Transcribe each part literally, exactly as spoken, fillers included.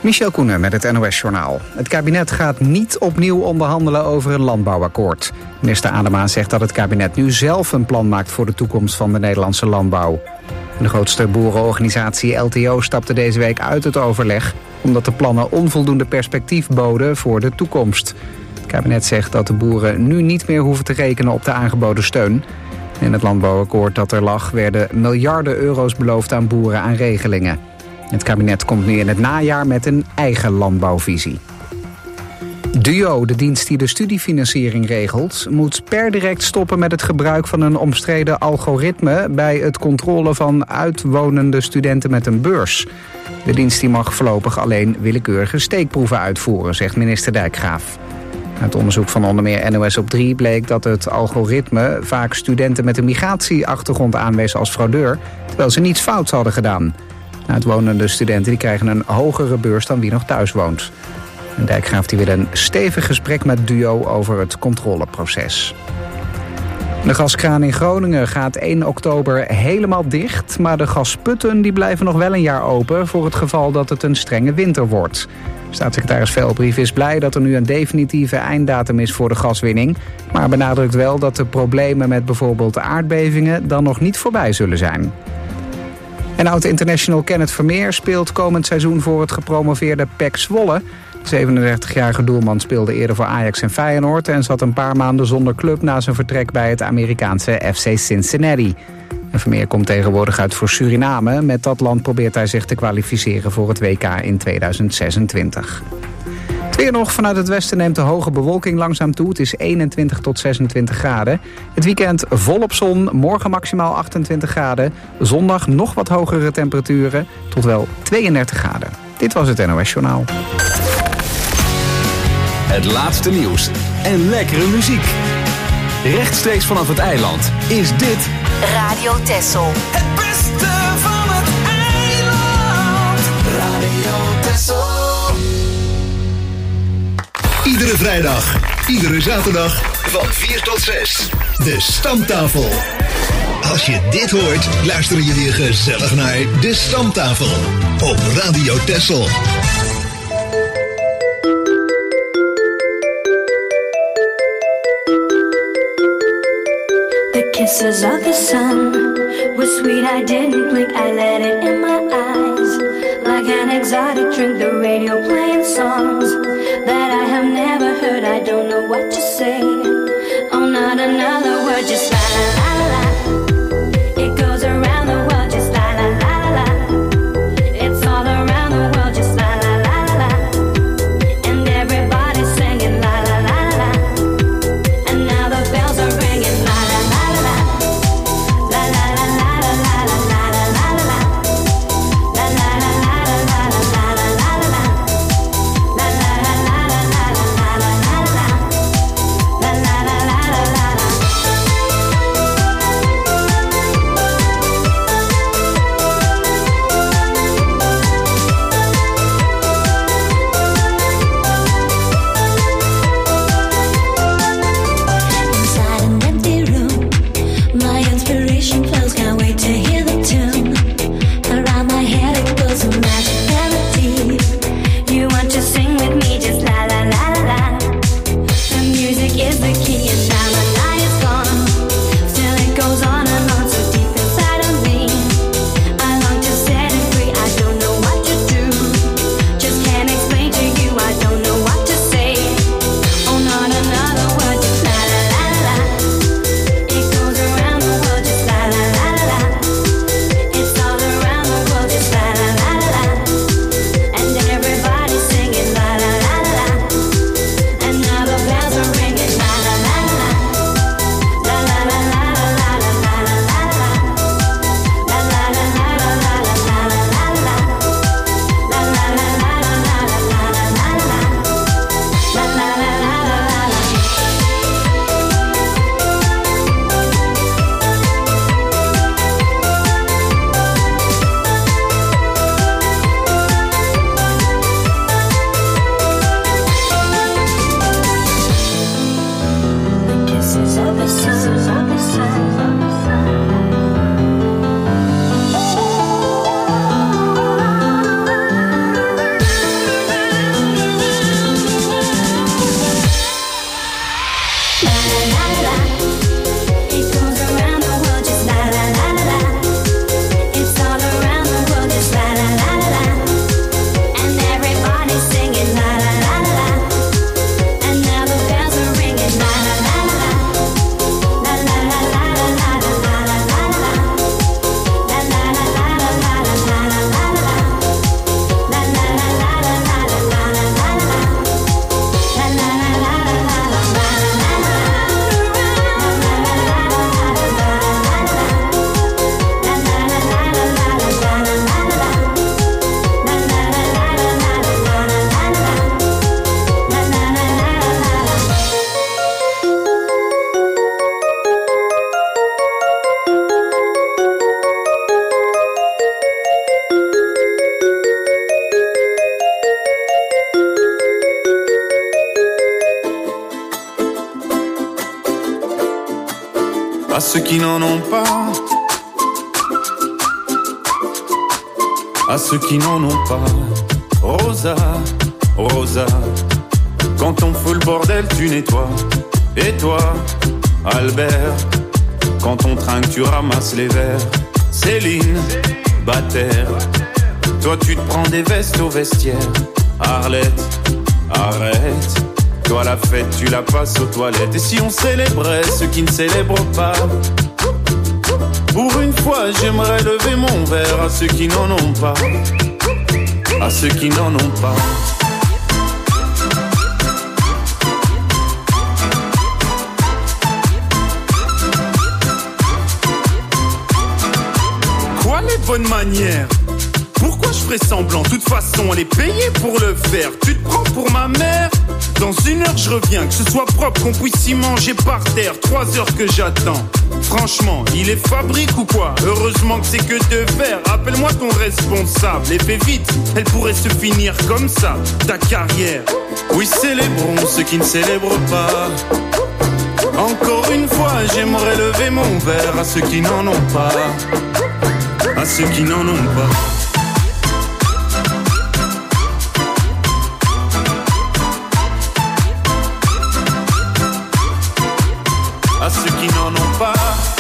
Michel Koenen met het N O S-journaal. Het kabinet gaat niet opnieuw onderhandelen over een landbouwakkoord. Minister Adema zegt dat het kabinet nu zelf een plan maakt voor de toekomst van de Nederlandse landbouw. De grootste boerenorganisatie L T O stapte deze week uit het overleg, omdat de plannen onvoldoende perspectief boden voor de toekomst. Het kabinet zegt dat de boeren nu niet meer hoeven te rekenen op de aangeboden steun. In het landbouwakkoord dat er lag werden miljarden euro's beloofd aan boeren aan regelingen. Het kabinet komt nu in het najaar met een eigen landbouwvisie. Duo, de dienst die de studiefinanciering regelt, moet per direct stoppen met het gebruik van een omstreden algoritme bij het controle van uitwonende studenten met een beurs. De dienst die mag voorlopig alleen willekeurige steekproeven uitvoeren, zegt minister Dijkgraaf. Uit onderzoek van onder meer N O S op drie bleek dat het algoritme vaak studenten met een migratieachtergrond aanwees als fraudeur, terwijl ze niets fouts hadden gedaan. Uitwonende studenten die krijgen een hogere beurs dan wie nog thuis woont. En Dijkgraaf die wil een stevig gesprek met Duo over het controleproces. De gaskraan in Groningen gaat één oktober helemaal dicht, maar de gasputten die blijven nog wel een jaar open voor het geval dat het een strenge winter wordt. Staatssecretaris Velbrief is blij dat er nu een definitieve einddatum is voor de gaswinning, maar benadrukt wel dat de problemen met bijvoorbeeld de aardbevingen dan nog niet voorbij zullen zijn. En oud-international Kenneth Vermeer speelt komend seizoen voor het gepromoveerde P E C Zwolle. De zevenendertigjarige doelman speelde eerder voor Ajax en Feyenoord en zat een paar maanden zonder club na zijn vertrek bij het Amerikaanse F C Cincinnati. En Vermeer komt tegenwoordig uit voor Suriname. Met dat land probeert hij zich te kwalificeren voor het W K in tweeduizend zesentwintig. Het weer nog. Vanuit het westen neemt de hoge bewolking langzaam toe. Het is eenentwintig tot zesentwintig graden. Het weekend volop zon. Morgen maximaal achtentwintig graden. Zondag nog wat hogere temperaturen. Tot wel tweeëndertig graden. Dit was het N O S-journaal. Het laatste nieuws en lekkere muziek. Rechtstreeks vanaf het eiland is dit Radio Texel. Het beste van het eiland. Radio Texel. Iedere vrijdag, iedere zaterdag van vier tot zes. De Stamtafel. Als je dit hoort, luisteren je weer gezellig naar De Stamtafel op Radio Texel. The kisses of the sun were sweet, I didn't blink, I let it in my eyes. Like an exotic drink, the radio playing songs that I have never heard, I don't know what to say. Oh, not another word, just la la la la la. It goes around the world, just la la la la la. It's all around the world, just la la la la la. And everybody's singing la la la la la. And now the bells are ringing la la la la la. La la la la la la la la la la la. La la la la la la la la la la la. La la la la la la la la la la. La la la la la la la. à ceux qui n'en ont pas, à ceux qui n'en ont pas. Rosa, Rosa, quand on fout le bordel tu nettoies. Et toi, Albert, quand on trinque tu ramasses les verres. Céline, Bataire, toi tu te prends des vestes au vestiaire. Arlette, arrête, toi la fête tu la passes aux toilettes. Et si on célébrait ceux qui ne célèbrent pas, pour une fois j'aimerais lever mon verre à ceux qui n'en ont pas, à ceux qui n'en ont pas. Quoi les bonnes manières? Pourquoi je ferais semblant? De toute façon, on est payé pour le faire. Tu te prends pour ma mère? Dans une heure, je reviens. Que ce soit propre, qu'on puisse y manger par terre. Trois heures que j'attends. Franchement, il est fabrique ou quoi? Heureusement que c'est que de verre. Rappelle-moi ton responsable. Et fais vite, elle pourrait se finir comme ça, ta carrière. Oui, célébrons ceux qui ne célèbrent pas. Encore une fois, j'aimerais lever mon verre à ceux qui n'en ont pas, à ceux qui n'en ont pas. À ceux qui n'en ont pas.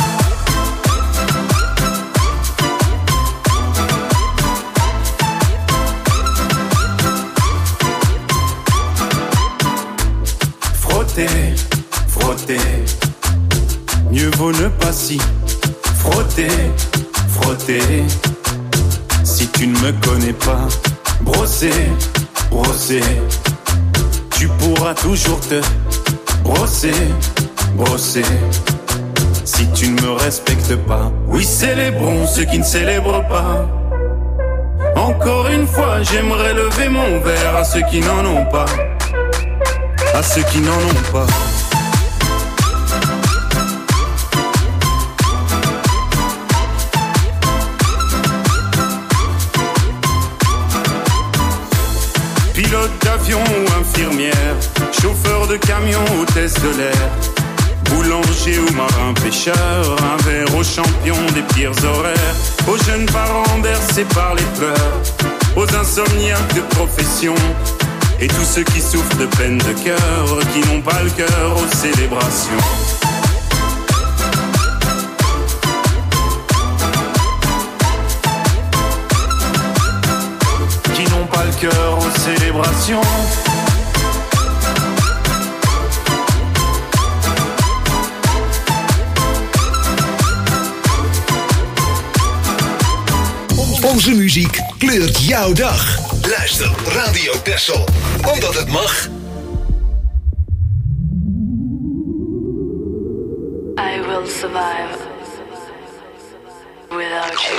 Frotter, frotter, mieux vaut ne pas s'y frotter, frotter. Si tu ne me connais pas, brosser, brosser, tu pourras toujours te brosser, brosser. Si tu ne me respectes pas, oui, célébrons ceux qui ne célèbrent pas. Encore une fois, j'aimerais lever mon verre à ceux qui n'en ont pas, à ceux qui n'en ont pas. Pilote d'avion ou infirmière, chauffeur de camion, hôtesse de l'air, boulanger ou marin pêcheur, un verre aux champions des pires horaires, aux jeunes parents bercés par les pleurs, aux insomniaques de profession, et tous ceux qui souffrent de peine de cœur, qui n'ont pas le cœur aux célébrations. Qui n'ont pas le cœur aux célébrations. Onze muziek kleurt jouw dag. Luister Radio Texel, omdat het mag. I will survive without you.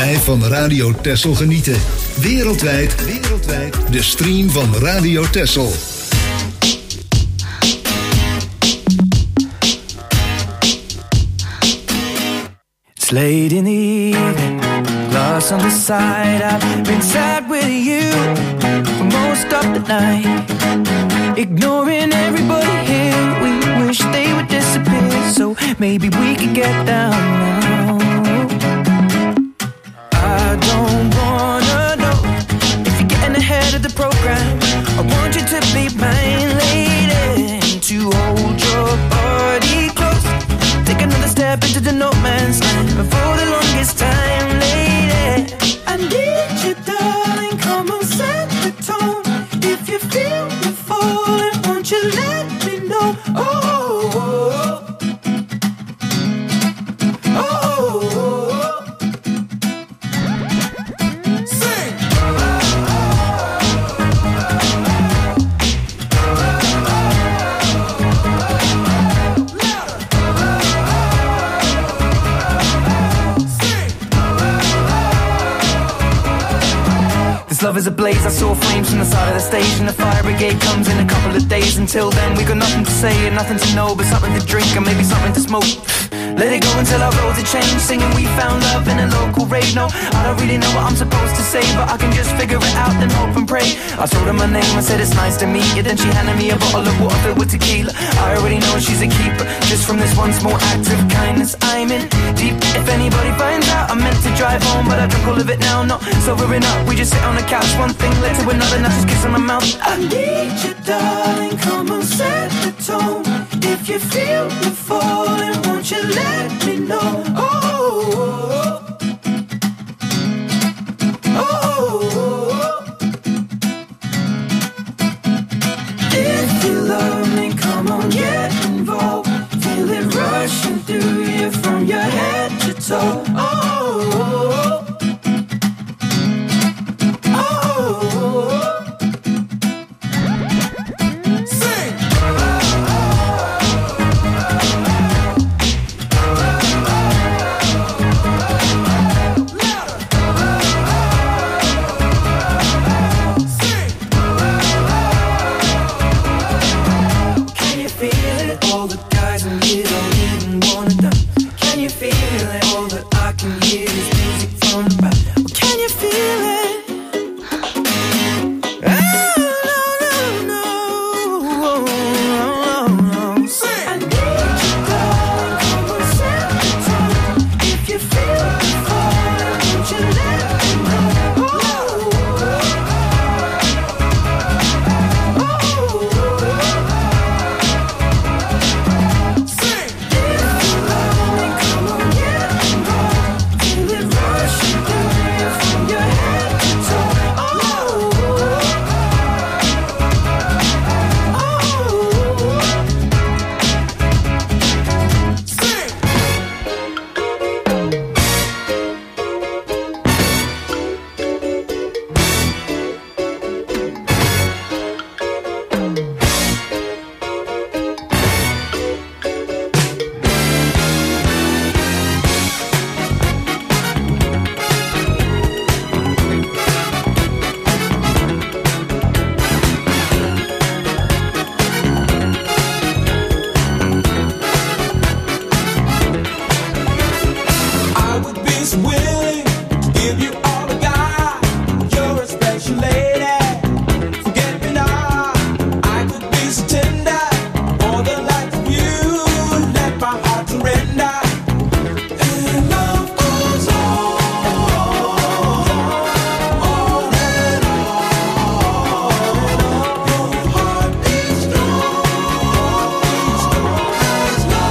Blijf van Radio Texel genieten. Wereldwijd, wereldwijd. De stream van Radio Texel. It's late in the evening, glass on the side. I've been sad with you for most of the night, ignoring everybody here. We wish they would disappear, so maybe we could get down now. I don't wanna know if you're getting ahead of the program. I want you to be my lady, to hold your body close. Take another step into the no man's land for the longest time, lady. I need you, darling, come on, set the tone. If you feel me falling, won't you let me know? Oh, oh, oh. Love is ablaze, I saw flames from the side of the stage, and the fire brigade comes in a couple of days. Until then we got nothing to say and nothing to know, but something to drink and maybe something to smoke. Let it go until our roads are changed, singing we found love in a local rave. No, I don't really know what I'm supposed to say, but I can just figure it out, then hope and pray. I told her my name, I said it's nice to meet you, then she handed me a bottle of water filled with tequila. I already know she's a keeper, just from this one small act of kindness I'm in deep. If anybody finds out, I meant to drive home, but I drunk all of it now, not sobering up. We just sit on the couch, one thing led to another, now just kiss on my mouth. I need you, darling, come on, set the tone. If you feel me falling, won't you let me know? Oh, oh, oh, oh. If you love me, come on, get involved. Feel it rushing through you from your head to toe. Oh, oh,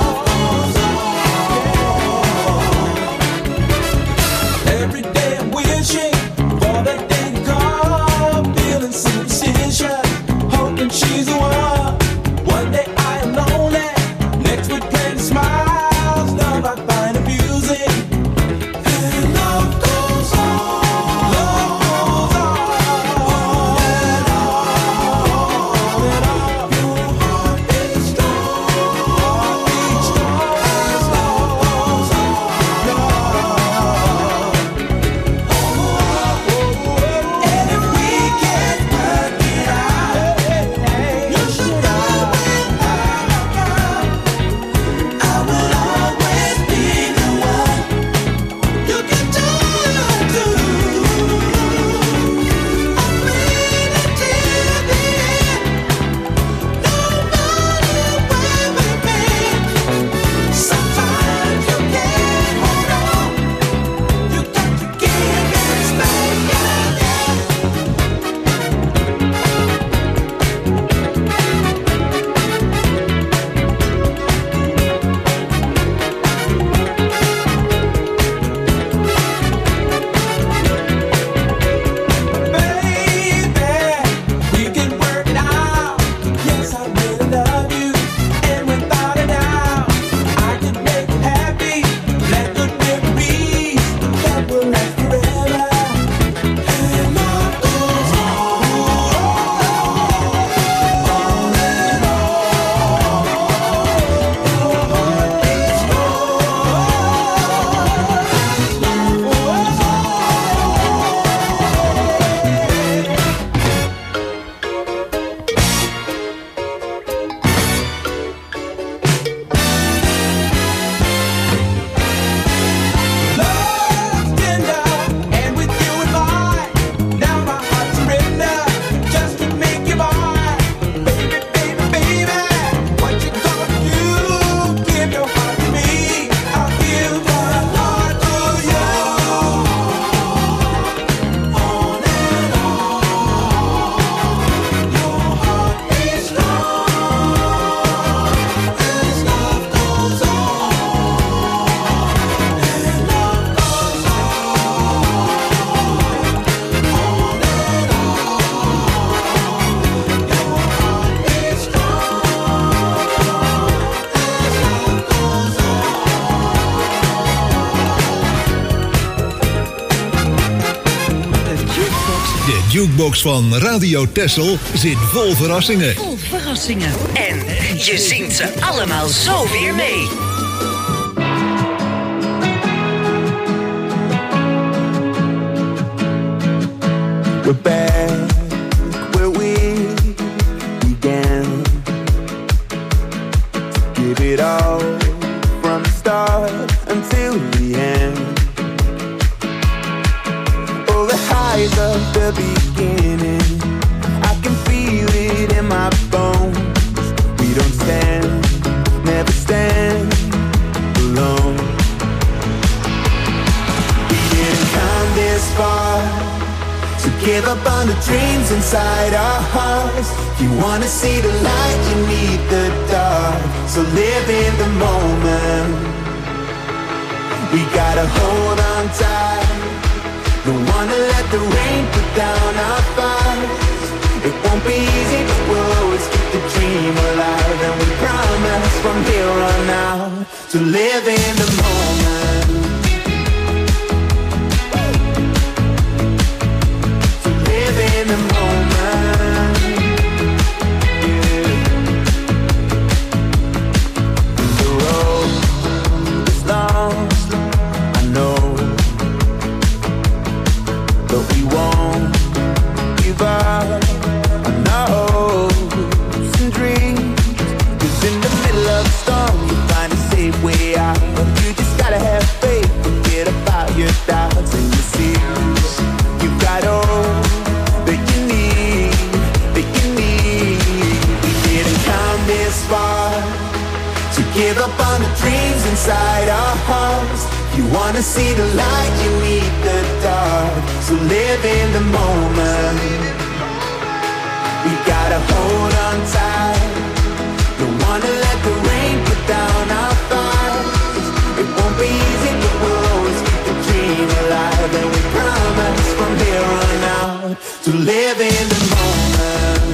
Every day I'm with jukebox van Radio Texel zit vol verrassingen. Vol verrassingen. En je zingt ze allemaal zo weer mee. We're back where we began. Give it all from the start until the end. All the highs of the beginning, I can feel it in my bones. We don't stand, never stand alone. We didn't come this far to give up on the dreams inside our hearts. If you wanna see the light, you need the dark. So live in the moment. We gotta hold on tight. Don't wanna let the rain put down our fights. It won't be easy, but we'll always keep the dream alive. And we promise from here on out to live in the moment. In the moment, yeah. The road is long, I know, but we won't give up on our hopes and dreams. 'Cause in the middle of the storm, you find a safe way out. You just gotta have faith, forget about your doubts, and you see you've got all this far to give up on the dreams inside our hearts. If you wanna see the light, you need the dark. So live in the moment. We gotta hold on tight. Don't wanna let the rain put down our fights. It won't be easy, but we'll always keep the dream alive. And we promise from here on out to live in the moment.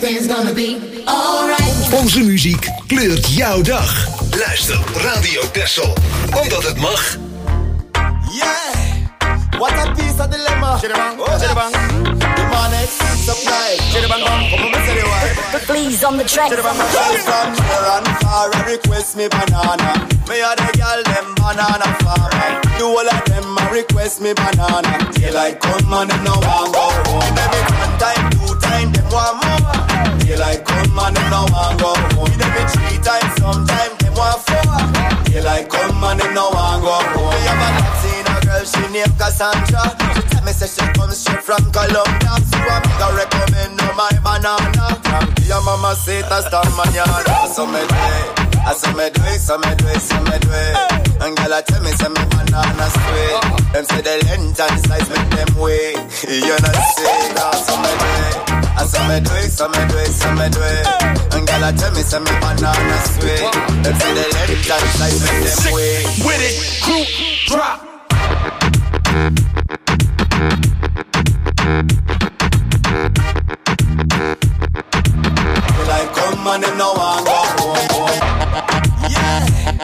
everything's gonna be alright. Onze muziek kleurt jouw dag. Luister Radio Texel, omdat het mag. Yeah, what a piece of dilemma. Chiribang, oh, chiribang. The man is supply. Chiribang, come on, say the word. Please on the track. Chiribang, girl from near and far, request me banana. Me a the girl them banana farmer. The whole of them a request me banana. Daylight come and them no want go home. Them it one time, two time, them want more. Daylight come and them no want go home. Them it three times, sometime them want four. Daylight come and them no want go home. Me have a seen a girl, she named Cassandra. She tell me say she comes straight from Colombia. So I make her recommend her my banana. From your mama say it hasta mañana. So me do it. I saw me do it, so me do it, so me do it. And girl I tell me say me banana sweet. Them say the length and size make them wait. You know say that, so me do it. I saw me do it, so me do it, so me do it. And girl I tell me say me banana sweet. Them say the length and size make them wait. With it, crew, drop. Like come and them no one go home. Yeah.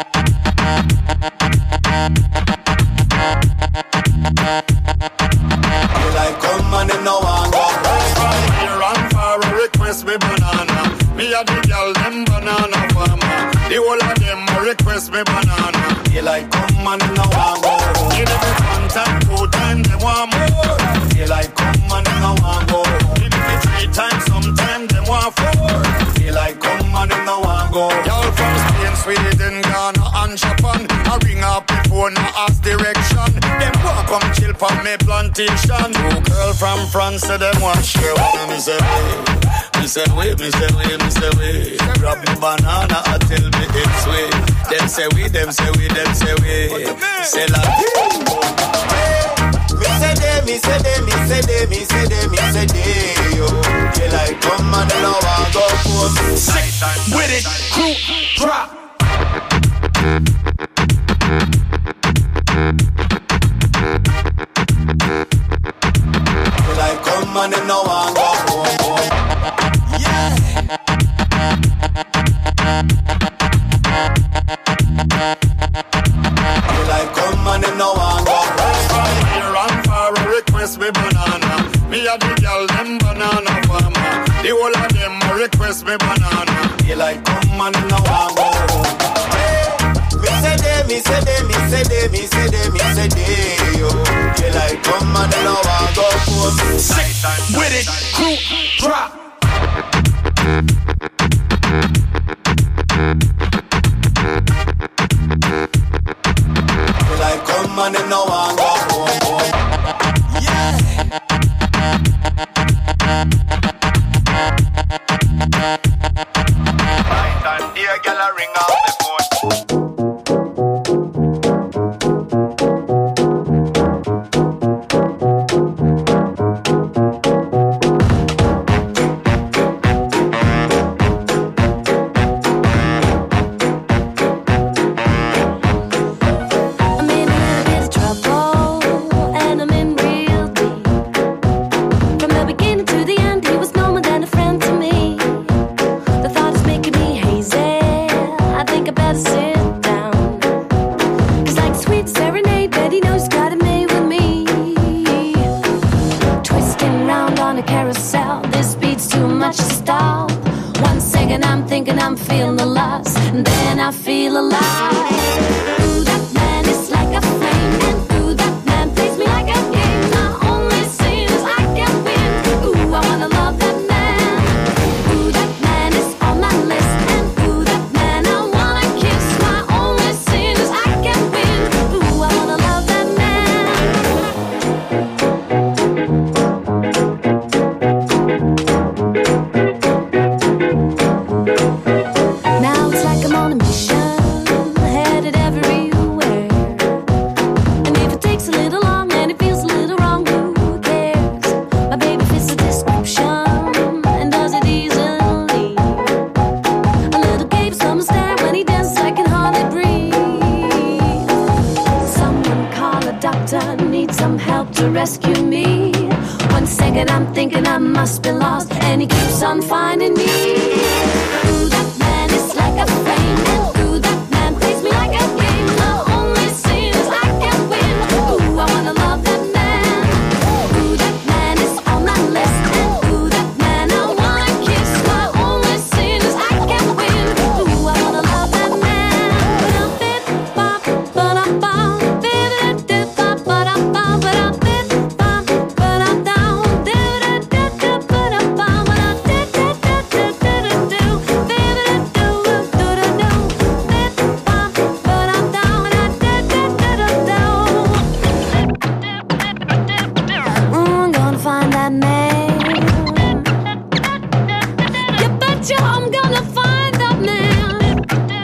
Like come and them no one go home. Here and far request me banana. Me a the girl them banana farmer. The whole of them request me banana. They like come and them no one go home. Give them it one time, two time, them want more. They like come and them no one go home. Give them it three times, sometime them want four. They like come and them no one go home. Y'all from Spain, Sweden, Ghana and Japan. I ring up before no ask direction. Them walk come chill for me plantation. Two girl from France say them want share one. Me say wait, me say wait, me say wait, me say wait. Grab me banana and tell me it's sweet. Them say we, them say we, them say we. Say like me say they, me say they, me say they, me say they, me say they. Yo, they like come and they no want go home. Sick with it, crew, drop. They like come and they no want go home. Yeah. They like come and they no want go home. Here and far request me banana. Me a the girl them banana farmer. The whole of them request me banana. They like come and they no want go home. Me say they, me say they, me say they, me say they, me say they. Yo, they like come and they no want go home. Sick with it, crew, drop. They like come and they no want go home. Yeah. Night and day, girl, I ring off the phone. Now it's like I'm on a mission. I'm thinking I must be lost, and he keeps on finding me. Ooh, that man is like a flame, and ooh, that man plays me like a game. The only sin is I can't win. Ooh, I wanna love that man. Ooh, that man is on my list, and ooh, that man I wanna kiss. The only sin is I can't win. Ooh, I wanna love that man. I'm gonna find that man. You betcha I'm gonna find that man.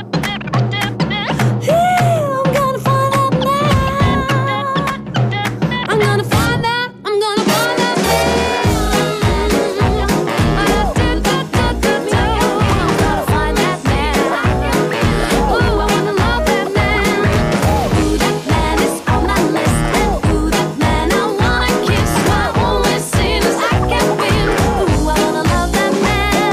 Yeah, I'm gonna find that man. I'm gonna find that, I'm gonna find that man. I'm gonna find that man. Ooh, I wanna love that man. Ooh, that man is on my list, and ooh, that man I wanna kiss. My only sin is I can't win. Ooh, I wanna love that man.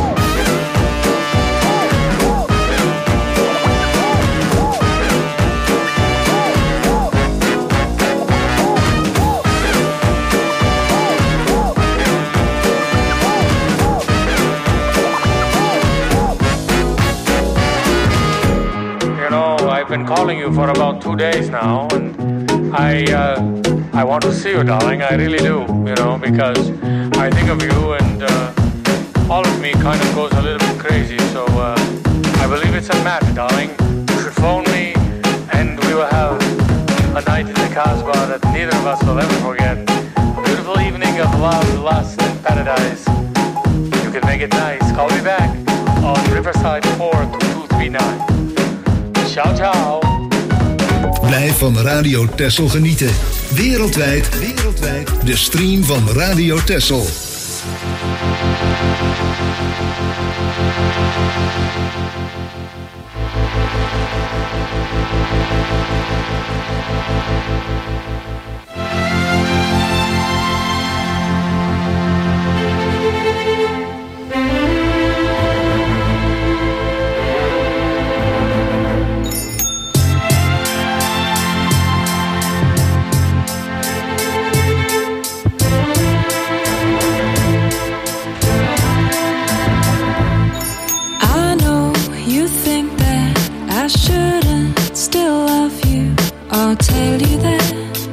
You know, I've been calling you for about two days now, and I uh, I want to see you, darling. I really do, you know, because I think of you, and uh, all of me kind of goes a little bit crazy. So uh, I believe it's a match, darling. You should phone me, and we will have a night in the Casbah that neither of us will ever forget. A beautiful evening of love, lust, and paradise. You can make it nice. Call me back on Riverside four two two three nine. Ciao, ciao. Blijf van Radio Texel genieten. Wereldwijd, wereldwijd. De stream van Radio Texel. I know you think that I shouldn't still love you. I'll tell you that.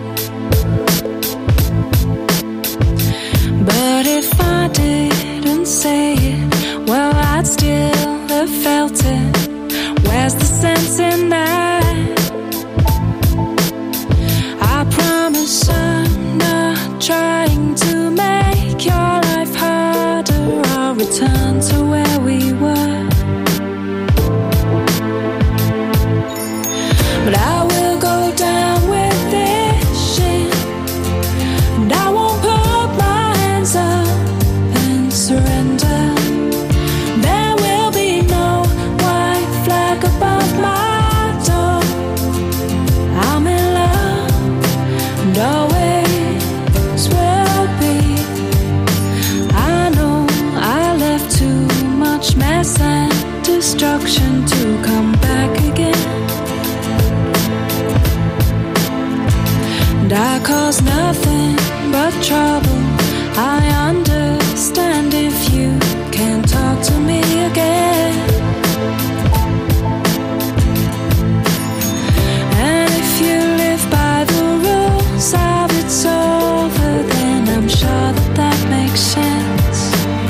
But if I didn't say it, well, I'd still have felt it. Where's the sense in that? I promise I'm not trying to make your life harder. I'll return to where we were. But I will go down with this shit, and I won't put my hands up and surrender. There will be no white flag above my door. I'm in love, and always will be. I know I left too much mess and destruction to come back again. And I cause nothing but trouble. I understand if you can't talk to me again. And if you live by the rules of it's over, then I'm sure that that makes sense.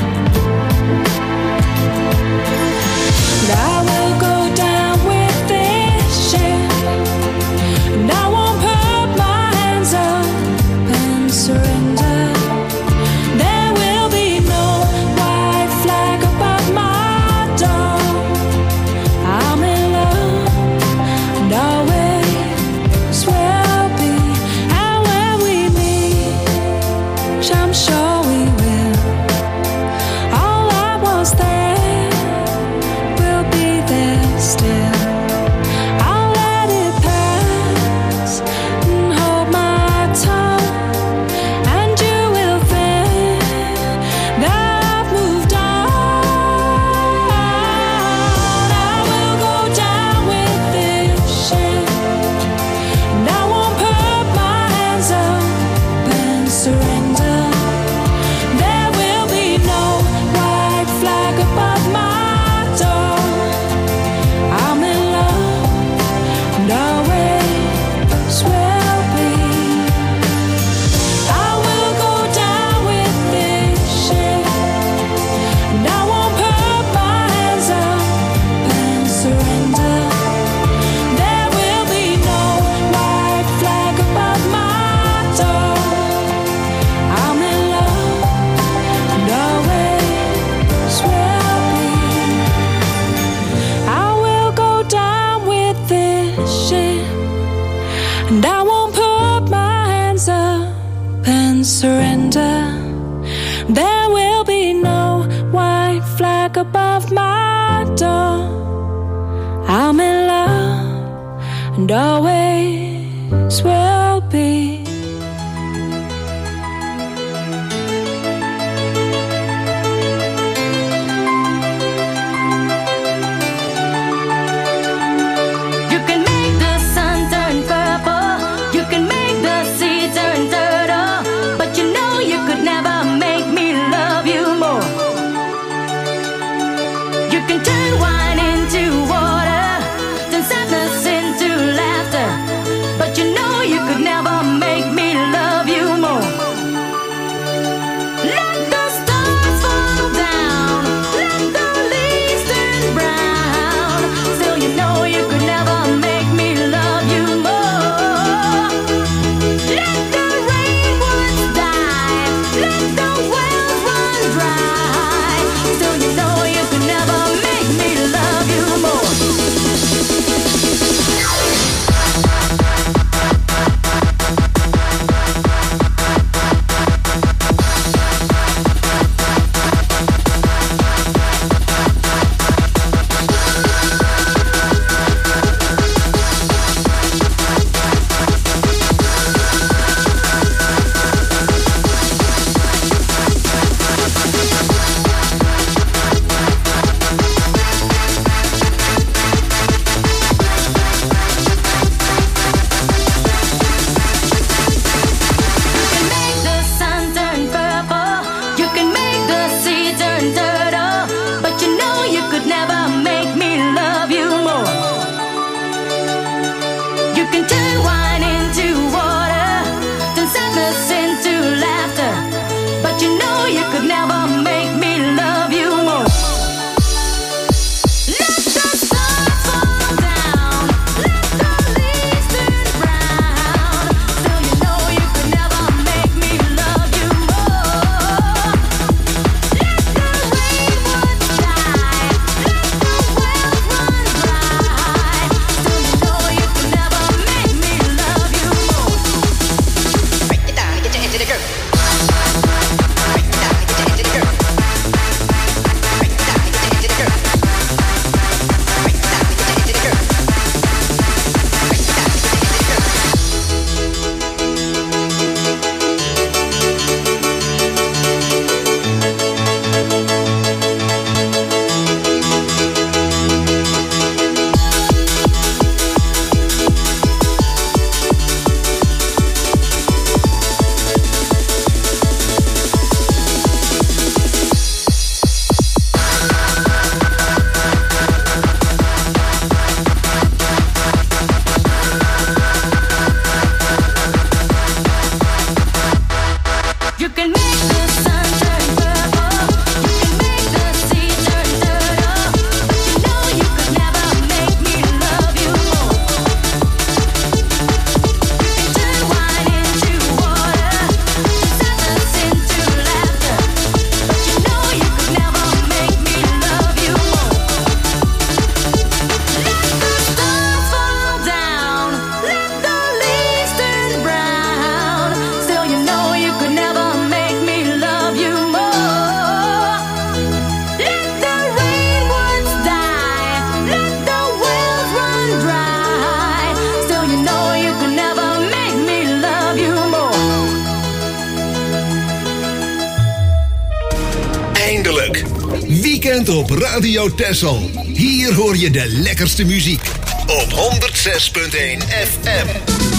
And I will go down with this shit, and I won't put my hands up and surrender. There will be no white flag above my door. I'm in love and always will be. Weekend op Radio Texel. Hier hoor je de lekkerste muziek. Op honderd zes punt één F M.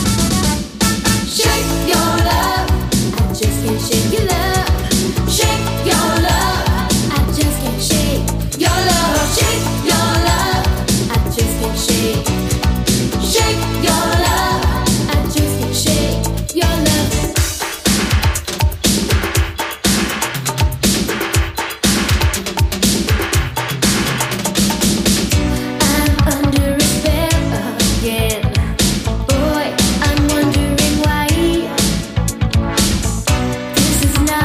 Shake your love, I just can't shake your love. Shake your love, I just can't shake your love. Shake your love, I just can't shake. Shake your love, I just can't shake your love. This is not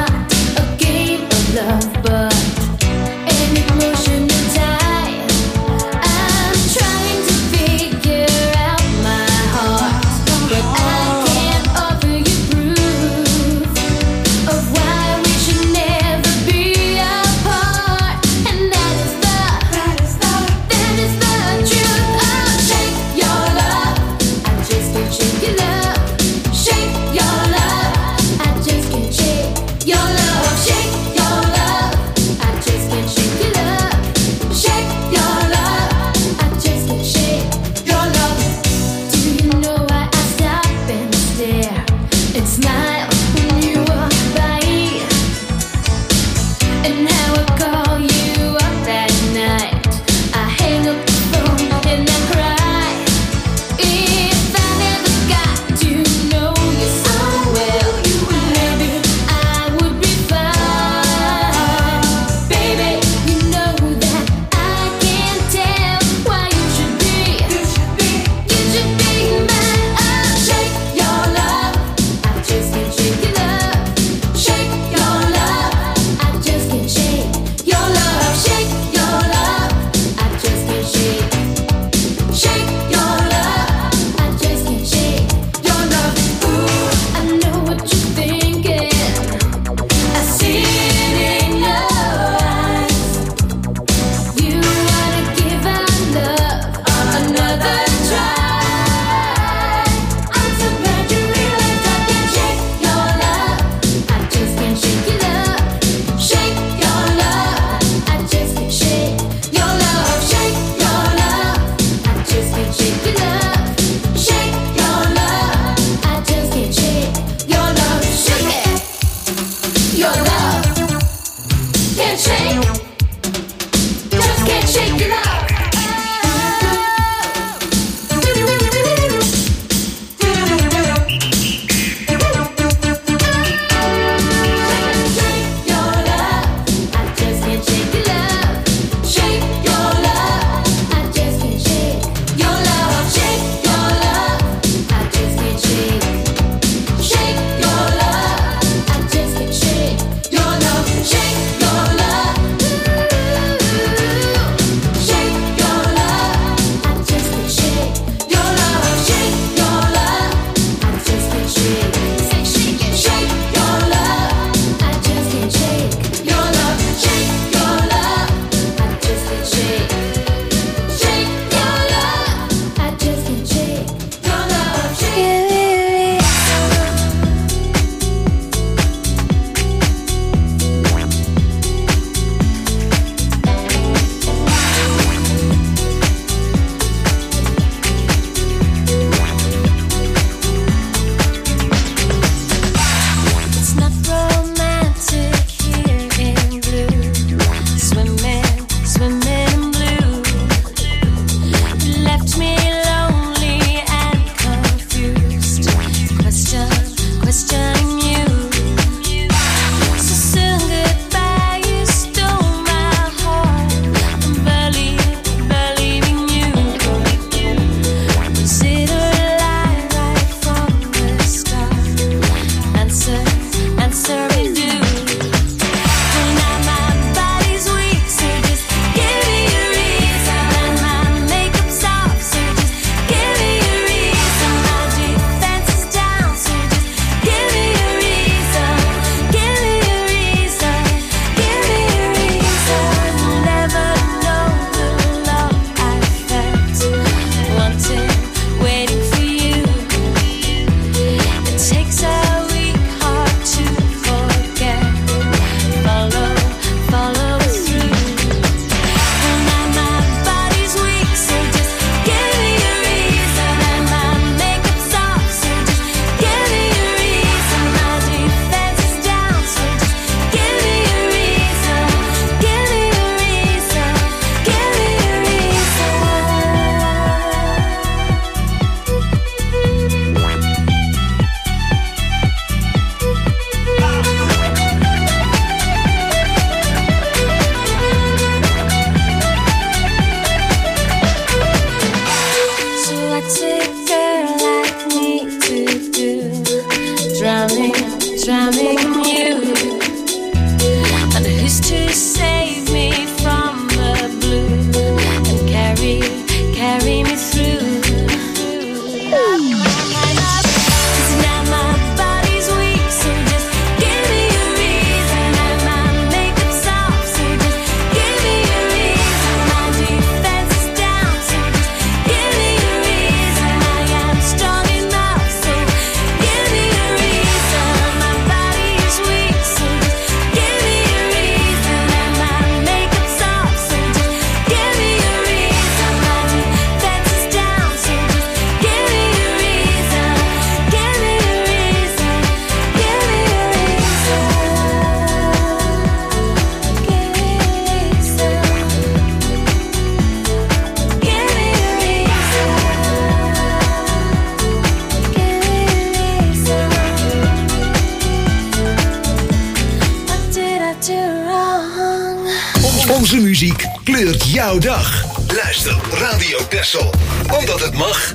Onze muziek kleurt jouw dag. Luister Radio Texel, omdat het mag.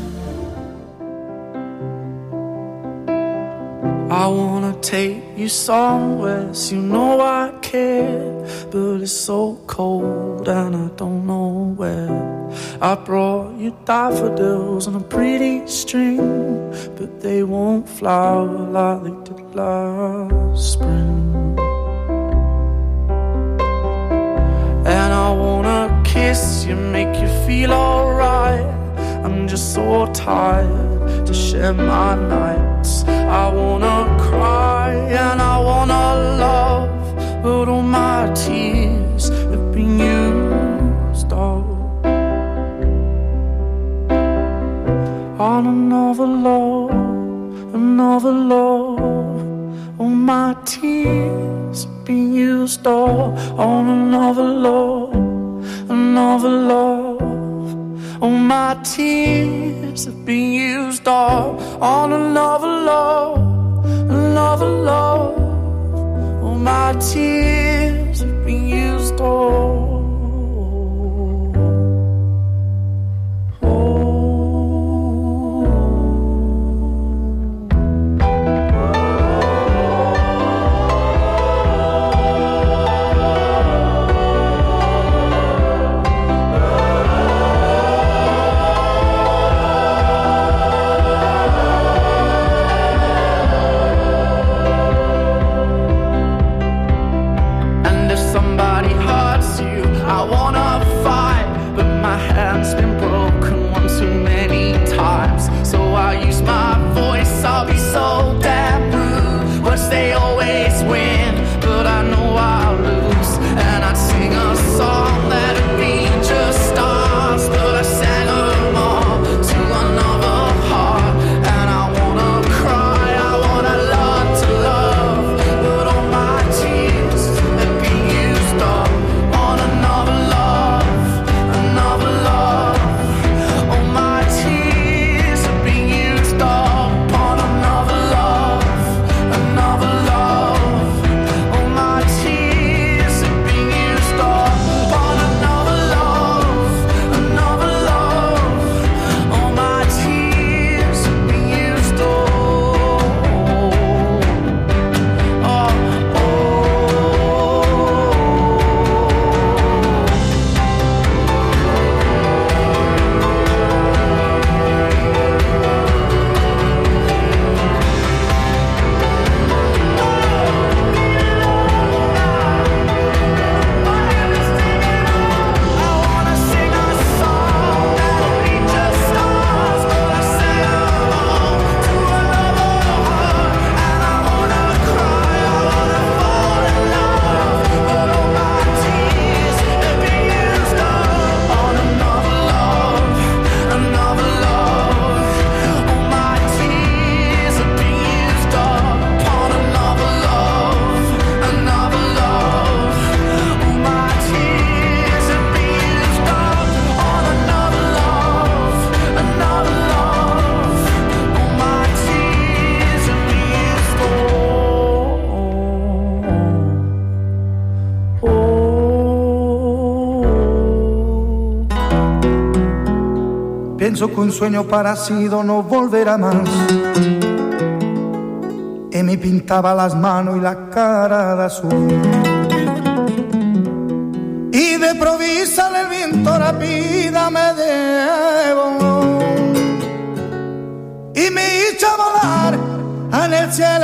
I wanna take you somewhere, so you know I care, but it's so cold and I don't know where. I brought you daffodils on a pretty string, but they won't flower like they did last spring. And I wanna kiss you, make you feel alright. I'm just so tired to share my nights. I wanna cry and I wanna love, but all my tears have been used up on another love, another love. All my tears have been used up on another love, another love. All my tears have been used up on another love, another love. All my tears have been used up. They always win, but I know I'll lose. And I'd sing a song that'd be just stars, but I sang them all to another heart. And I wanna cry, I wanna learn to love, but all my tears have been used up on another love, another love. All my tears have been used up on another love, another love. All my tears have been used up on another love, another love. All my tears have been used up. Oh, oh. Pienso que un sueño parecido no volverá más. Y me pintaba las manos y la cara de azul. Y de provisa el viento la vida me llevó. Y me hizo volar en el cielo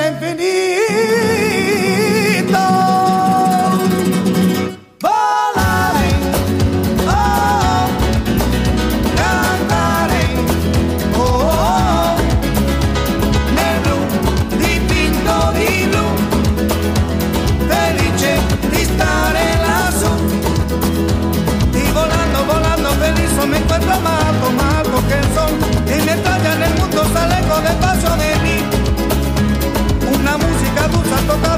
infinito. Me encuentro amado, amado que son. Y mientras ya en el mundo se alejo despacio de mí. Una música dulce toca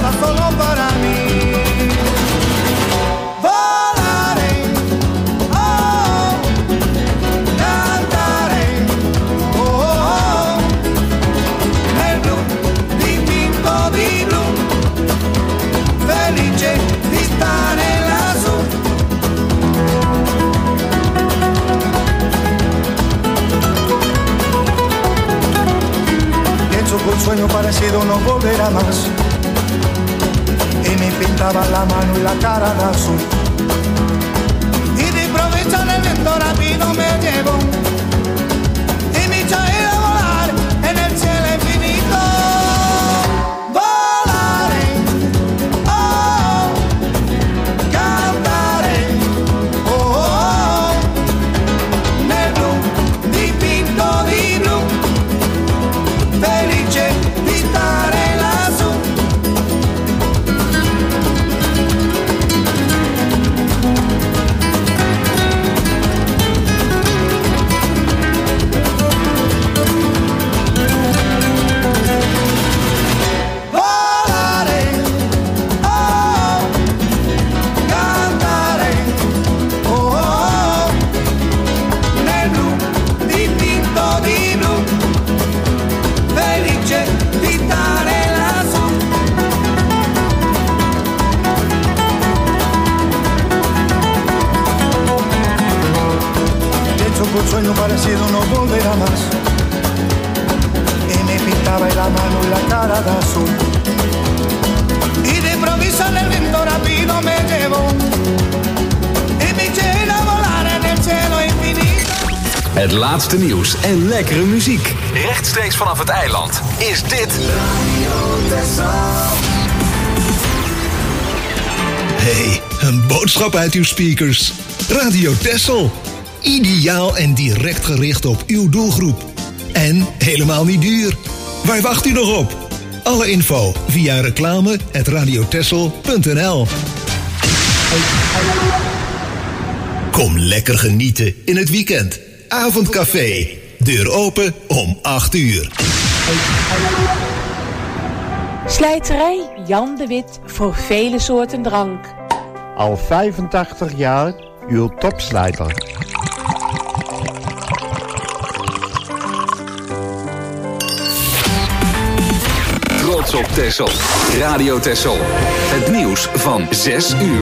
sueño parecido no volverá más. Y me pintaba la mano y la cara de azul. Y de improviso en el viento rápido me llevo. Y me echo a ir a volar en el cielo infinito. Volaré, oh, cantaré, oh, oh, nel blu dipinto di blu. Felice di stare lassù. Volare, oh, cantare, oh, oh, nel blu dipinto di blu. Felice di stare lassù. Pienso que un sueño parecido no volverá más. Y me pintaba la mano y la cara de azul. Y de improviso en el viento rápido me llevo. Y me eché a volar en el cielo infinito. Het laatste nieuws en lekkere muziek. Rechtstreeks vanaf het eiland is dit... Hey, een boodschap uit uw speakers. Radio Texel. Ideaal en direct gericht op uw doelgroep. En helemaal niet duur. Waar wacht u nog op? Alle info via reclame at radiotexel punt n l. Kom lekker genieten in het weekend. Avondcafé. Deur open om acht uur. Slijterij Jan de Wit voor vele soorten drank. Al vijfentachtig jaar uw topslijter. Trots op Texel. Radio Texel. Het nieuws van zes uur.